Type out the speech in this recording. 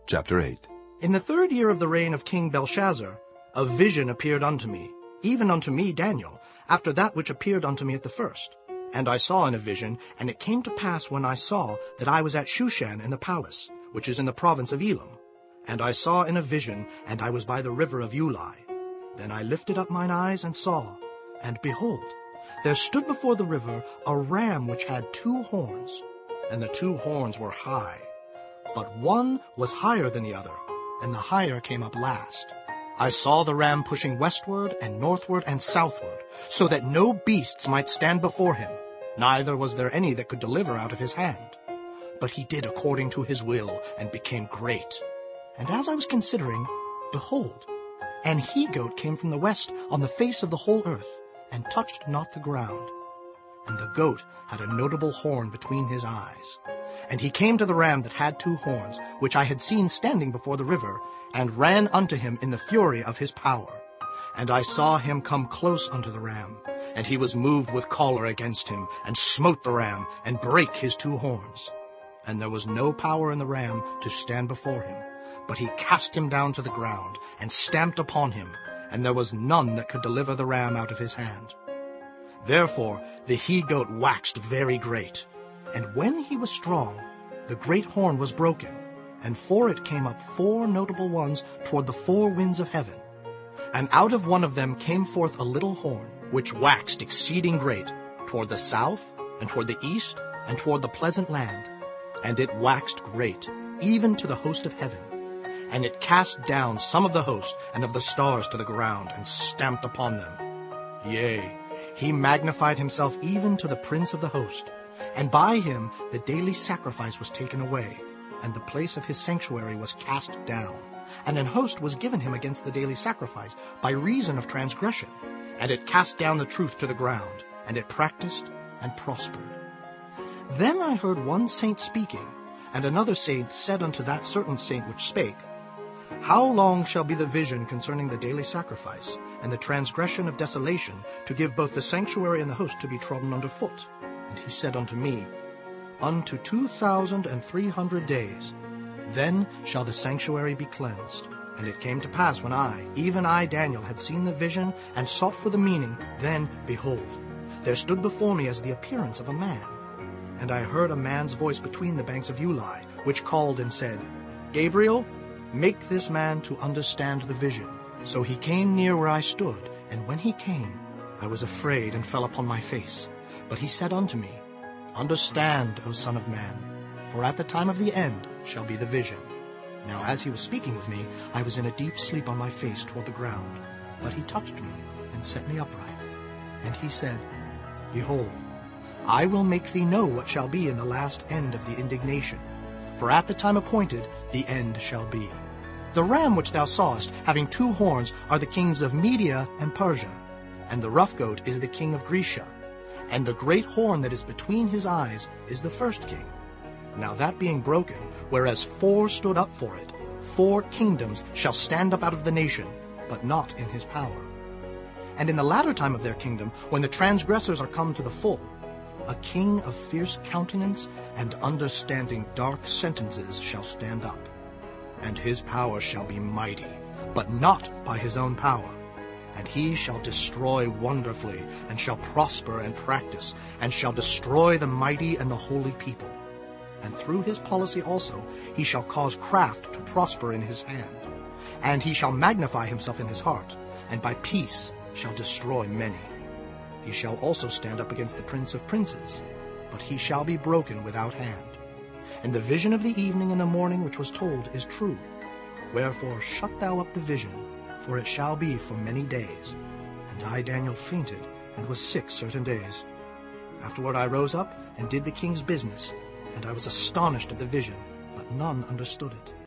Chapter 8. In the 3rd year of the reign of King Belshazzar, a vision appeared unto me, even unto me Daniel, after that which appeared unto me at the first. And I saw in a vision, and it came to pass when I saw that I was at Shushan in the palace, which is in the province of Elam. And I saw in a vision, and I was by the river of Ulai. Then I lifted up mine eyes and saw, and behold, there stood before the river a ram which had 2 horns, and the 2 horns were high. But one was higher than the other, and the higher came up last. I saw the ram pushing westward and northward and southward, so that no beasts might stand before him, neither was there any that could deliver out of his hand. But he did according to his will, and became great. And as I was considering, behold, an he-goat came from the west on the face of the whole earth, and touched not the ground. And the goat had a notable horn between his eyes. And he came to the ram that had 2 horns, which I had seen standing before the river, and ran unto him in the fury of his power. And I saw him come close unto the ram, and he was moved with choler against him, and smote the ram, and brake his 2 horns. And there was no power in the ram to stand before him, but he cast him down to the ground, and stamped upon him, and there was none that could deliver the ram out of his hand. Therefore the he-goat waxed very great. And when he was strong, the great horn was broken, and for it came up 4 notable ones toward the 4 winds of heaven. And out of one of them came forth a little horn, which waxed exceeding great, toward the south, and toward the east, and toward the pleasant land. And it waxed great, even to the host of heaven. And it cast down some of the host and of the stars to the ground, and stamped upon them. Yea, he magnified himself even to the prince of the host. And by him the daily sacrifice was taken away, and the place of his sanctuary was cast down. And an host was given him against the daily sacrifice by reason of transgression. And it cast down the truth to the ground, and it practiced and prospered. Then I heard one saint speaking, and another saint said unto that certain saint which spake, How long shall be the vision concerning the daily sacrifice, and the transgression of desolation, to give both the sanctuary and the host to be trodden under foot? And he said unto me, Unto 2,300 days. Then shall the sanctuary be cleansed. And it came to pass when I, even I, Daniel, had seen the vision, and sought for the meaning, then, behold, there stood before me as the appearance of a man. And I heard a man's voice between the banks of Ulai, which called and said, Gabriel, make this man to understand the vision. So he came near where I stood, and when he came, I was afraid and fell upon my face. But he said unto me, Understand, O son of man, for at the time of the end shall be the vision. Now as he was speaking with me, I was in a deep sleep on my face toward the ground. But he touched me and set me upright. And he said, Behold, I will make thee know what shall be in the last end of the indignation. For at the time appointed the end shall be. The ram which thou sawest, having 2 horns, are the kings of Media and Persia, and the rough goat is the king of Grecia. And the great horn that is between his eyes is the first king. Now that being broken, whereas 4 stood up for it, 4 kingdoms shall stand up out of the nation, but not in his power. And in the latter time of their kingdom, when the transgressors are come to the full, a king of fierce countenance and understanding dark sentences shall stand up. And his power shall be mighty, but not by his own power. And he shall destroy wonderfully, and shall prosper and practice, and shall destroy the mighty and the holy people. And through his policy also he shall cause craft to prosper in his hand. And he shall magnify himself in his heart, and by peace shall destroy many. He shall also stand up against the prince of princes, but he shall be broken without hand. And the vision of the evening and the morning which was told is true. Wherefore shut thou up the vision, for it shall be for many days. And I, Daniel, fainted, and was sick certain days. Afterward I rose up, and did the king's business, and I was astonished at the vision, but none understood it.